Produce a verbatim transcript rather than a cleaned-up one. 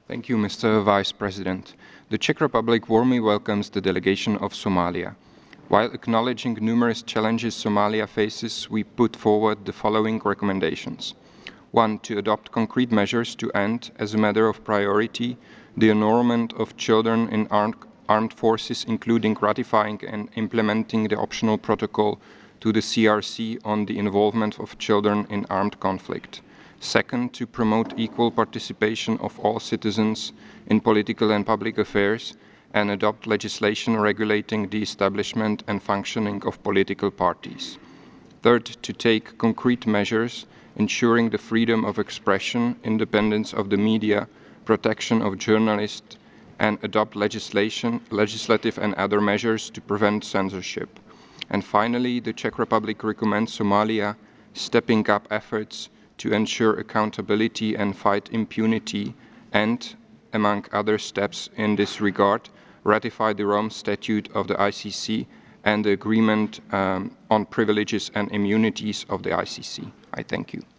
Thank you, Mister Vice President. The Czech Republic warmly welcomes the delegation of Somalia. While acknowledging numerous challenges Somalia faces, we put forward the following recommendations. One, to adopt concrete measures to end, as a matter of priority, the enrollment of children in armed, armed forces, including ratifying and implementing the optional protocol to the C R C on the involvement of children in armed conflict. Second, to promote equal participation of all citizens in political and public affairs and adopt legislation regulating the establishment and functioning of political parties. Third, to take concrete measures ensuring the freedom of expression, independence of the media, protection of journalists, and adopt legislation, legislative and other measures to prevent censorship. And finally, the Czech Republic recommends Somalia stepping up efforts to ensure accountability and fight impunity and, among other steps in this regard, ratify the Rome Statute of the I C C and the Agreement um, on Privileges and Immunities of the I C C. I thank you.